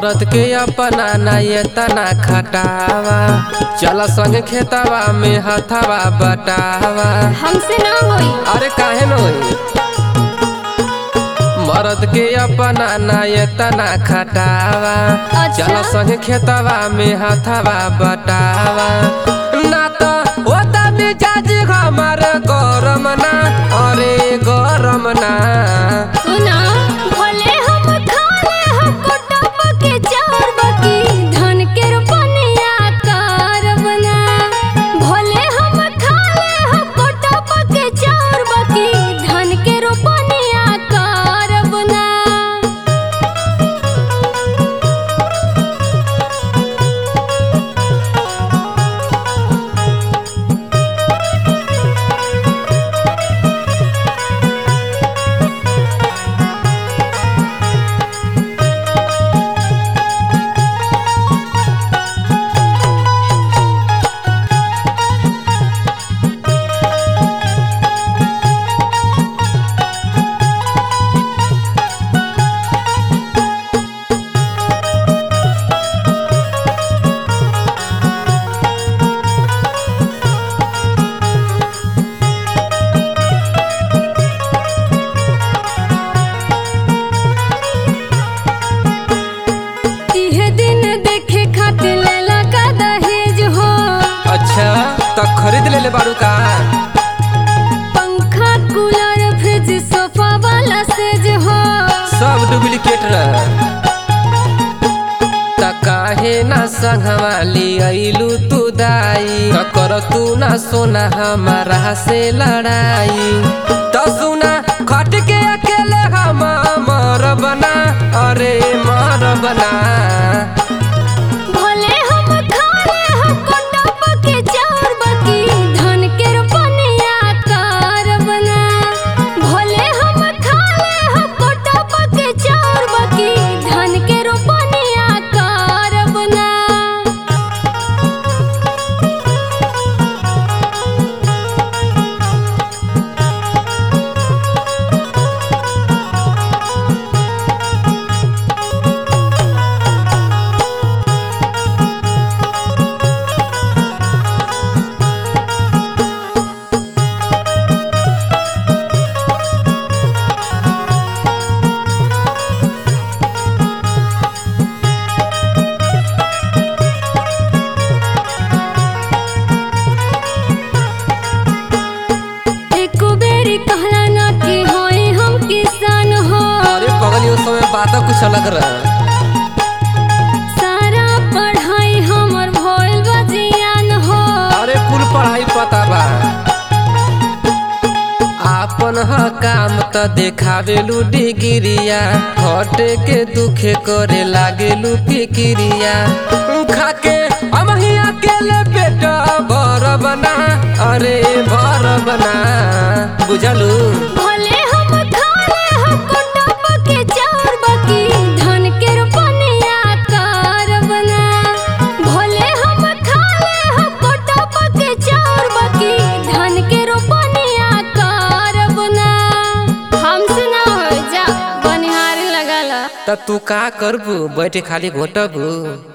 मरद के अपना ना ये तना खटावा, चल संग खेतवा में हथवा बटावा। हमसे ना होई। अरे काहे न होई, मरद के अपना ना ये तना खटावा। अच्छा? चल संग खेतवा में हथवा बटावा। ना तो होता मिजाज हमार गरम ना, अरे गरम ना। सुना भले हम खाले हम कोटप के चार बकी धन के रुपनिया करब ना। भले हम खाले हम कोटप के चार बकी धन के रुपनिया करब ना। अच्छा तो खरीद ले बारू का? पंखा कूलर फ्रिज सोफा वाला सेज हो सब डुप्लीकेट रह। त काहे ना संगवा ली आइलू तू दाई, न कर तू ना सोना हमारा से लड़ाई। तो सुना खट के अकेले हम मर बना, अरे मर बना। भले हम खाले हम कोटप के चार बकी धन के रुपनिया करब ना। भले हम खाले हम कोटप के चार बकी धन के रुपनिया करब ना। कहला ना कि होई हम किसान हो। अरे पगली उस समय बात कुछ अलग रहा। सारा पढ़ाई हमर भइल बा जियान हो। अरे कुल पढ़ाई पता बा, आपन ह काम त देखावेलू डिग्रिया, हटे के दुखे करे लागेलू फिक्रिया। खाके हम ही अकेले पेट भर बना, अरे भर बना, बुझलू? भले हम खाले हम कोटप के चार बकी धन के रुपनिया करब ना। भले हम खाले हम कोटप के चार बकी धन के रुपनिया करब ना। हमसे ना हो जा बनिहारी लगाला। त तू का करबू, बैठे खाली घोटबू?